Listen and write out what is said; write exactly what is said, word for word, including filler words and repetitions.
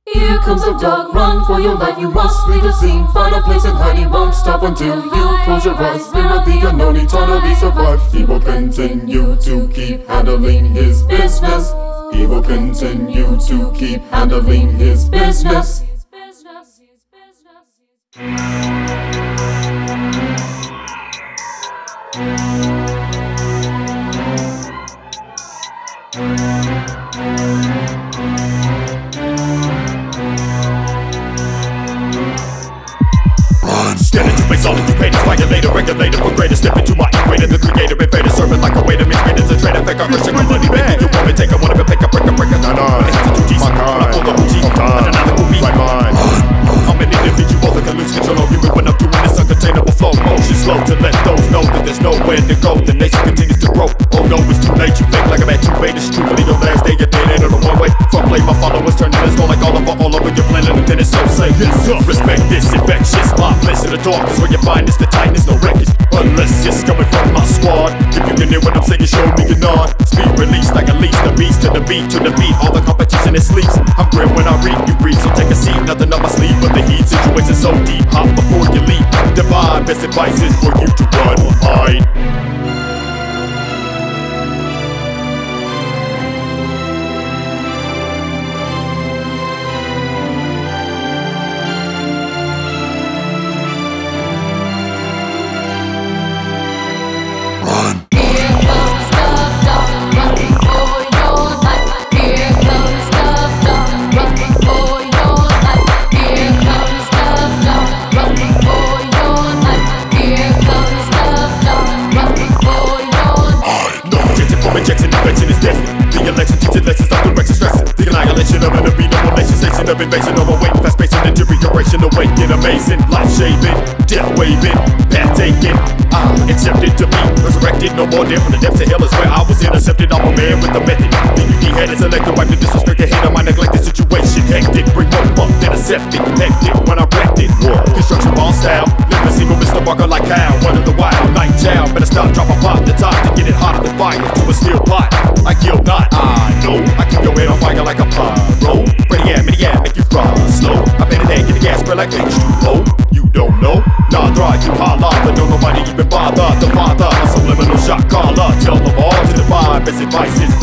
Here comes the dog, run for your life. You must flee the scene, find a place and hide. He won't stop until you close your eyes. Fear of the unknown, eternally survive. He will continue to keep handling his business. He will continue to keep handling his business. Scared to face all that you painted, violator, regulator, for greater. Step into my equator, the creator, invader, serving like a waiter, mixed as a trader, fake, I'm rich, I'm money back. You want me, take, I wanna be, pick, I break, I break, I die, die. It has a two G's, my kind, I pull the Uchi, and another will be like mine. I'm an individual that can lose control of you when I'm doing this uncontainable flow. Motion slow to let those know that there's nowhere to go. The nation continues to grow. Oh no, it's too late, you fake like I'm at you wait. It's truly your last day, you're dead end on the one way. From play, my followers turning this go like all over, all over your planet, and then it's so safe. Yes, sir. Respect this, infectious, my place in the dark is where you find it's the tightness, no wreckage. Unless it's coming from my squad. If you can hear what I'm saying, show me your nod. Speed release like a leash, the beast to the beat, to the beat. All the competition is sleeps. I'm grim when I read, you breathe, so take a seat. Nothing up my sleeve but the heat. Situation so deep, hop before you leap. Divine best advice is for you to run or hide. Of invasion of a weight, fast paced and deterioration, awaken, amazing, life shaving, death waving, path taken. I'm accepted to be resurrected, no more there from the depths of hell is where I was intercepted. I'm a man with a method. The U D head is elected, wipe the disrespect ahead of my neglected situation. Hectic, bring more funk than a septic. Hectic when I wrecked it. War, construction ball style. Live a single Mister Barker like Hal. One of the wild night child. Better stop, drop a pop the top to get it hotter than fire to a steel pot. I kill not, I know. I keep your head on fire like a pyro. Ready at me, yeah, make you fry slow. I bet it ain't get the gas spread like H two O. You don't know? Nah, draw you holla, but don't nobody even bother. The father, a subliminal shot caller. Tell them all to the vibe, best advice is